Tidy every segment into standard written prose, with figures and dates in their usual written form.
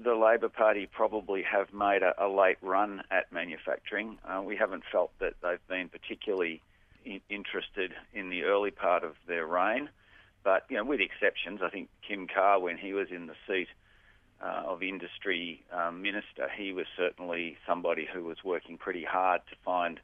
the Labor Party probably have made a late run at manufacturing. We haven't felt that they've been particularly interested in the early part of their reign. But, with exceptions, I think Kim Carr, when he was in the seat of Industry Minister, he was certainly somebody who was working pretty hard to find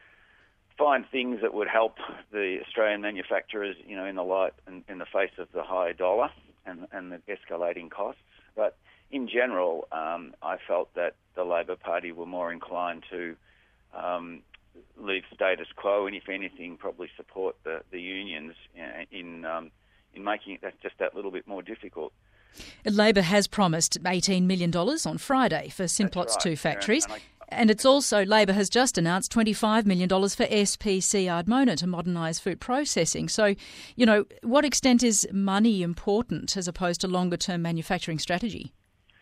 things that would help the Australian manufacturers, in the face of the high dollar and the escalating costs. But in general, I felt that the Labor Party were more inclined to leave status quo, and if anything, probably support the unions in making it just that little bit more difficult. Labor has promised $18 million on Friday for Simplot's two factories. And it's also, Labor has just announced $25 million for SPC Ardmona to modernise food processing. So, what extent is money important as opposed to longer-term manufacturing strategy?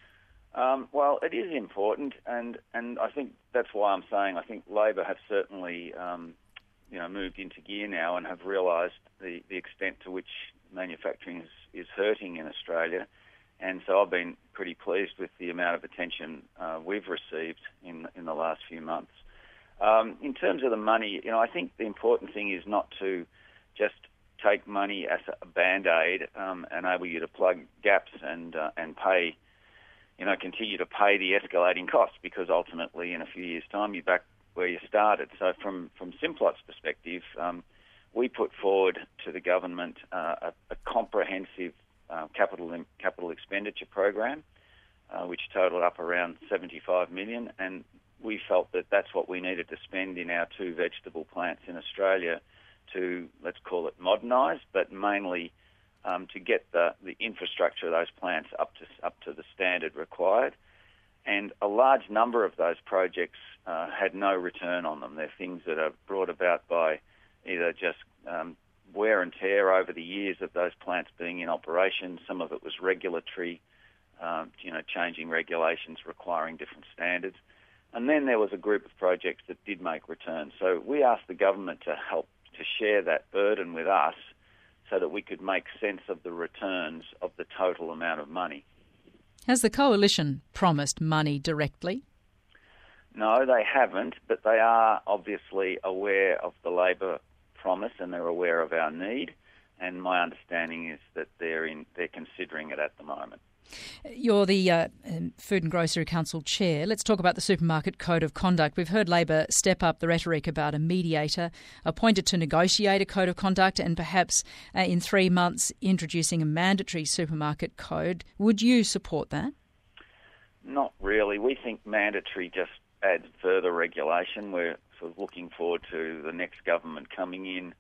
Well, it is important, and I think that's why I'm saying I think Labor have certainly, moved into gear now and have realised the extent to which manufacturing is hurting in Australia. And so I've been pretty pleased with the amount of attention we've received in the last few months. In terms of the money, I think the important thing is not to just take money as a band-aid, enable you to plug gaps and pay, continue to pay the escalating costs, because ultimately in a few years' time you're back where you started. So from Simplot's perspective, we put forward to the government a comprehensive capital expenditure program, which totalled up around $75 million, and we felt that that's what we needed to spend in our two vegetable plants in Australia to, let's call it, modernise, but mainly to get the infrastructure of those plants up to the standard required. And a large number of those projects had no return on them. They're things that are brought about by either just wear and tear over the years of those plants being in operation. Some of it was regulatory, changing regulations requiring different standards. And then there was a group of projects that did make returns. So we asked the government to help to share that burden with us so that we could make sense of the returns of the total amount of money. Has the Coalition promised money directly? No, they haven't, but they are obviously aware of the Labor promise and they're aware of our need, and my understanding is that they're considering it at the moment. You're the Food and Grocery Council Chair. Let's talk about the Supermarket Code of Conduct. We've heard Labor step up the rhetoric about a mediator appointed to negotiate a code of conduct and perhaps in 3 months introducing a mandatory supermarket code. Would you support that? Not really. We think mandatory just adds further regulation. We're sort of looking forward to the next government coming in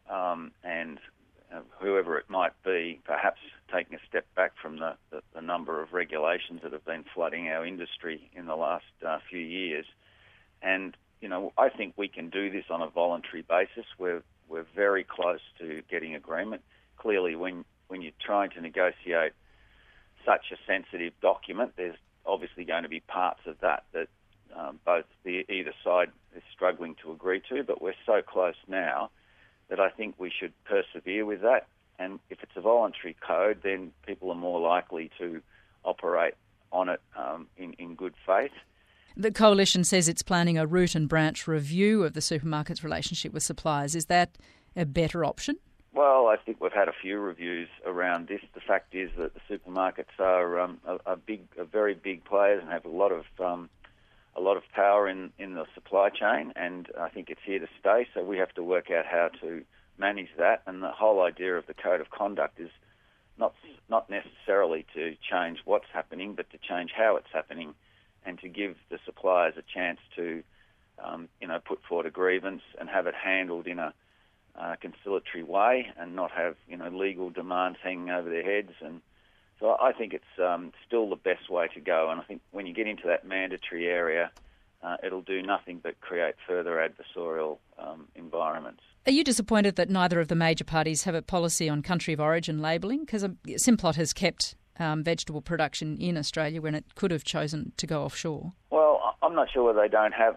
and whoever it might be, perhaps taking a step back from the number of regulations that have been flooding our industry in the last few years. And, I think we can do this on a voluntary basis. We're very close to getting agreement. Clearly, when you're trying to negotiate such a sensitive document, there's obviously going to be parts of that both either side is struggling to agree to, but we're so close now that I think we should persevere with that. And if it's a voluntary code, then people are more likely to operate on it in good faith. The Coalition says it's planning a root and branch review of the supermarket's relationship with suppliers. Is that a better option? Well, I think we've had a few reviews around this. The fact is that the supermarkets are very big players and have a lot of power in the supply chain, and I think it's here to stay, so we have to work out how to manage that. And the whole idea of the Code of Conduct is not necessarily to change what's happening, but to change how it's happening and to give the suppliers a chance to put forward a grievance and have it handled in a conciliatory way and not have legal demands hanging over their heads. And so I think it's still the best way to go. And I think when you get into that mandatory area, it'll do nothing but create further adversarial environments. Are you disappointed that neither of the major parties have a policy on country of origin labelling? Because Simplot has kept vegetable production in Australia when it could have chosen to go offshore. Well, I'm not sure whether they don't have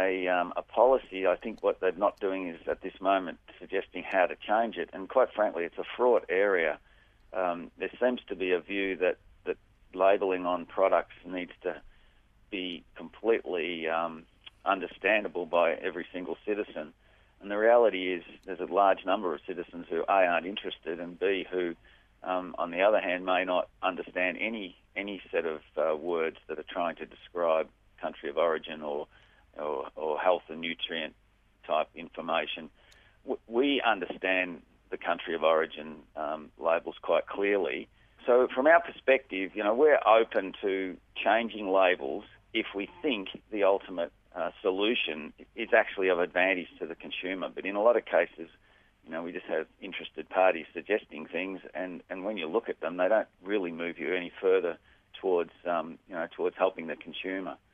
a policy. I think what they're not doing is at this moment suggesting how to change it. And quite frankly, it's a fraught area. There seems to be a view that labelling on products needs to be completely understandable by every single citizen. And the reality is there's a large number of citizens who, A, aren't interested, and B, who, on the other hand, may not understand any set of words that are trying to describe country of origin or health and nutrient type information. We understand the country of origin labels quite clearly. So from our perspective, we're open to changing labels if we think the ultimate solution is actually of advantage to the consumer. But in a lot of cases, we just have interested parties suggesting things, and when you look at them, they don't really move you any further towards helping the consumer.